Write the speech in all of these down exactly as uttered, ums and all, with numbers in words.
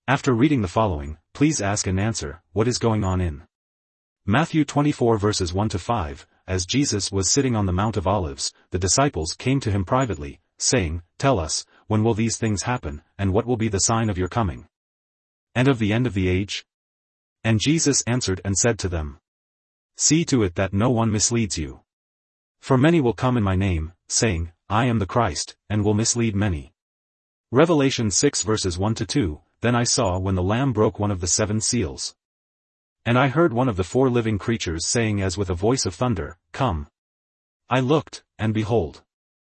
After reading the following, please ask and answer, what is going on in Matthew twenty-four verses one to five, as Jesus was sitting on the Mount of Olives, the disciples came to him privately, saying, Tell us, when will these things happen, and what will be the sign of your coming, and of the end of the age? And Jesus answered and said to them, See to it that no one misleads you. For many will come in my name, saying, I am the Christ, and will mislead many. Revelation six verses one to two, Then I saw when the Lamb broke one of the seven seals. And I heard one of the four living creatures saying as with a voice of thunder, Come. I looked, and behold.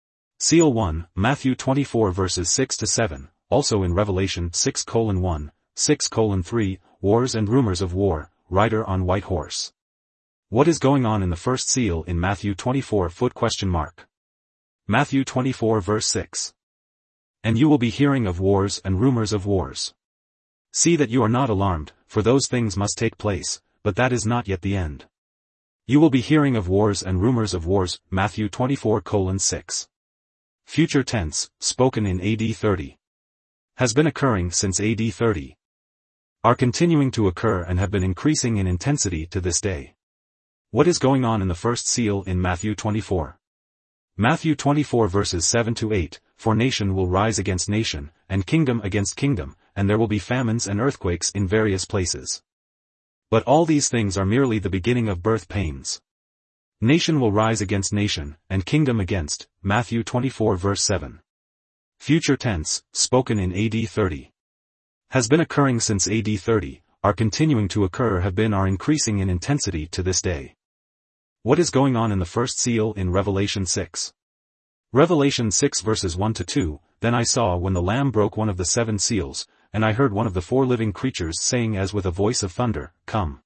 Seal one, Matthew twenty-four verses six to seven, also in Revelation six colon one, six colon three, Wars and rumors of war, rider on white horse. What is going on in the first seal in Matthew twenty-four foot question mark? Matthew twenty-four verse six. And you will be hearing of wars and rumors of wars. See that you are not alarmed, for those things must take place, but that is not yet the end. You will be hearing of wars and rumors of wars, Matthew twenty-four colon six. Future tense, spoken in A D thirty. Has been occurring since A D thirty. Are continuing to occur and have been increasing in intensity to this day. What is going on in the first seal in Matthew twenty-four? Matthew twenty-four verses seven to eight, For nation will rise against nation, and kingdom against kingdom, and there will be famines and earthquakes in various places. But all these things are merely the beginning of birth pains. Nation will rise against nation, and kingdom against, Matthew twenty-four verse seven. Future tense, spoken in A D thirty. Has been occurring since A D thirty, are continuing to occur have been are increasing in intensity to this day. What is going on in the first seal in Revelation six? Revelation six verses one to two, Then I saw when the Lamb broke one of the seven seals, and I heard one of the four living creatures saying as with a voice of thunder, Come.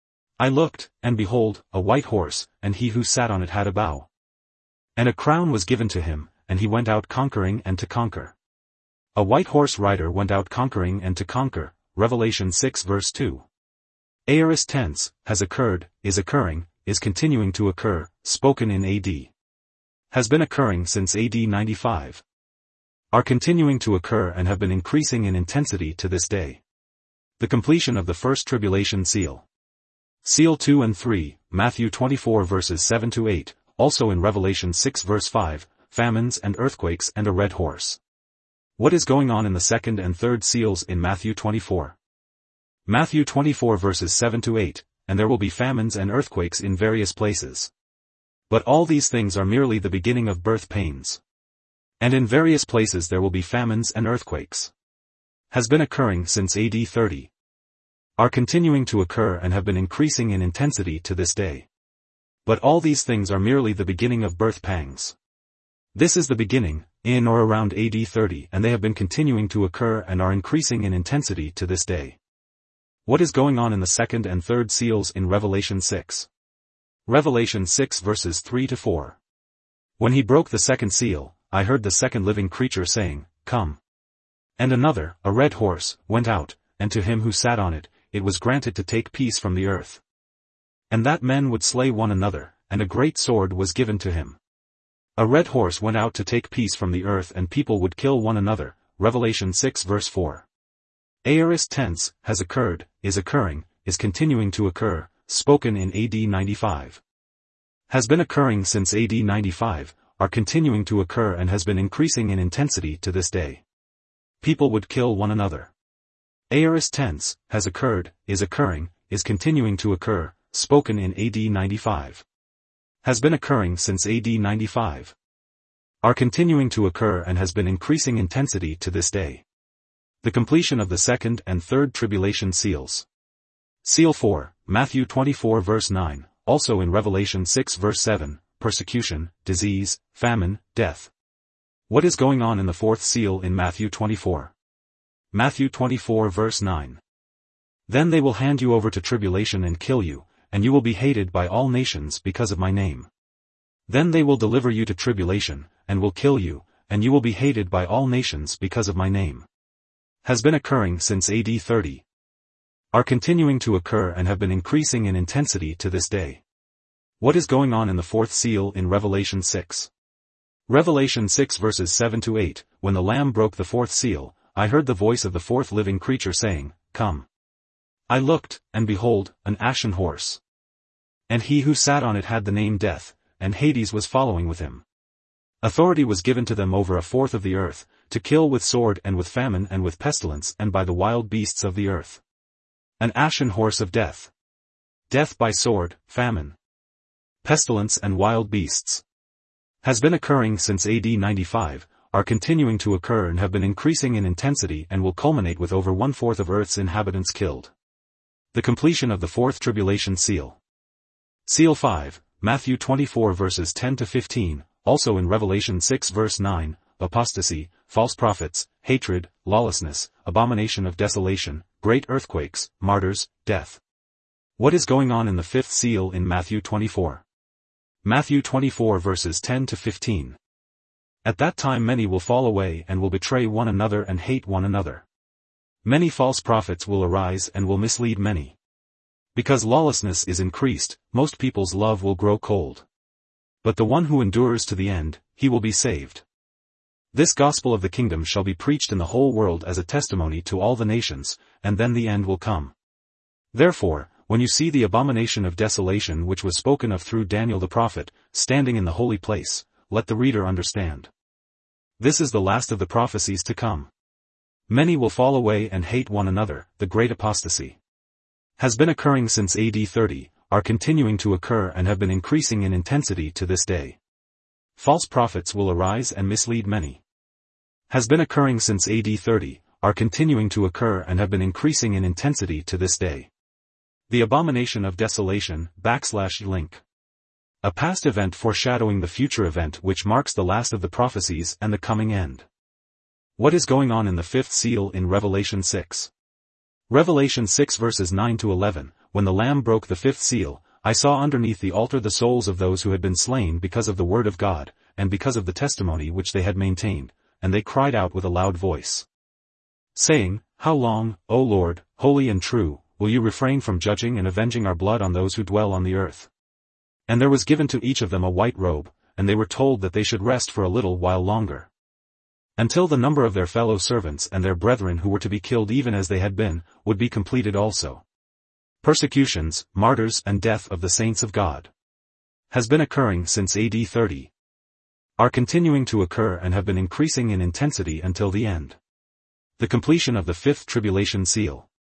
I looked, and behold, a white horse, and he who sat on it had a bow. And a crown was given to him, and he went out conquering and to conquer. A white horse rider went out conquering and to conquer, Revelation six verse two. Aorist tense, has occurred, is occurring, is continuing to occur, spoken in A D. Has been occurring since A D ninety-five. Are continuing to occur and have been increasing in intensity to this day. The completion of the first tribulation seal. Seal two and three, Matthew twenty-four verses seven to eight, also in Revelation six verse five, Famines and earthquakes and a red horse. What is going on in the second and third seals in Matthew twenty-four? Matthew twenty-four verses seven to eight, And there will be famines and earthquakes in various places. But all these things are merely the beginning of birth pains. And in various places there will be famines and earthquakes. Has been occurring since A D thirty. Are continuing to occur and have been increasing in intensity to this day. But all these things are merely the beginning of birth pangs. This is the beginning, in or around A D thirty, and they have been continuing to occur and are increasing in intensity to this day. What is going on in the second and third seals in Revelation six? Revelation six verses three to four. When he broke the second seal, I heard the second living creature saying, Come. And another, a red horse, went out, and to him who sat on it, it was granted to take peace from the earth. And that men would slay one another, and a great sword was given to him. A red horse went out to take peace from the earth and people would kill one another, Revelation six verse four. Aorist tense, has occurred, is occurring, is continuing to occur, spoken in A D ninety-five. Has been occurring since A D ninety-five, are continuing to occur and has been increasing in intensity to this day. People would kill one another. Aorist tense, has occurred, is occurring, is continuing to occur, spoken in A D ninety-five. Has been occurring since A D ninety-five. Are continuing to occur and has been increasing intensity to this day. The completion of the second and third tribulation seals. Seal four, Matthew twenty-four verse nine, also in Revelation six verse seven, persecution, disease, famine, death. What is going on in the fourth seal in Matthew twenty-four? Matthew twenty-four verse nine. Then they will hand you over to tribulation and kill you, and you will be hated by all nations because of my name. Then they will deliver you to tribulation, and will kill you, and you will be hated by all nations because of my name. Has been occurring since A D thirty. Are continuing to occur and have been increasing in intensity to this day. What is going on in the fourth seal in Revelation six? Revelation six verses seven to eight, When the Lamb broke the fourth seal, I heard the voice of the fourth living creature saying, Come. I looked, and behold, an ashen horse. And he who sat on it had the name Death, and Hades was following with him. Authority was given to them over a fourth of the earth, to kill with sword and with famine and with pestilence and by the wild beasts of the earth. An ashen horse of death. Death by sword, famine, pestilence and wild beasts. Has been occurring since A D ninety-five, are continuing to occur and have been increasing in intensity and will culminate with over one-fourth of Earth's inhabitants killed. The completion of the fourth tribulation seal. Seal five, Matthew twenty-four verses ten to fifteen, also in Revelation six verse nine, apostasy, false prophets, hatred, lawlessness, abomination of desolation, great earthquakes, martyrs, death. What is going on in the fifth seal in Matthew twenty-four? Matthew twenty-four verses ten to fifteen. At that time many will fall away and will betray one another and hate one another. Many false prophets will arise and will mislead many. Because lawlessness is increased, most people's love will grow cold. But the one who endures to the end, he will be saved. This gospel of the kingdom shall be preached in the whole world as a testimony to all the nations, and then the end will come. Therefore, when you see the abomination of desolation which was spoken of through Daniel the prophet, standing in the holy place, let the reader understand. This is the last of the prophecies to come. Many will fall away and hate one another, the great apostasy. Has been occurring since A D thirty, are continuing to occur and have been increasing in intensity to this day. False prophets will arise and mislead many. Has been occurring since A D thirty, are continuing to occur and have been increasing in intensity to this day. The abomination of desolation, backslash link. A past event foreshadowing the future event which marks the last of the prophecies and the coming end. What is going on in the fifth seal in Revelation six? Revelation six verses nine to eleven, when the Lamb broke the fifth seal, I saw underneath the altar the souls of those who had been slain because of the word of God, and because of the testimony which they had maintained, and they cried out with a loud voice, saying, How long, O Lord, holy and true, will you refrain from judging and avenging our blood on those who dwell on the earth? And there was given to each of them a white robe, and they were told that they should rest for a little while longer, until the number of their fellow servants and their brethren who were to be killed even as they had been, would be completed also. Persecutions, martyrs and death of the saints of God. Has been occurring since A D thirty. Are continuing to occur and have been increasing in intensity until the end. The completion of the fifth tribulation seal.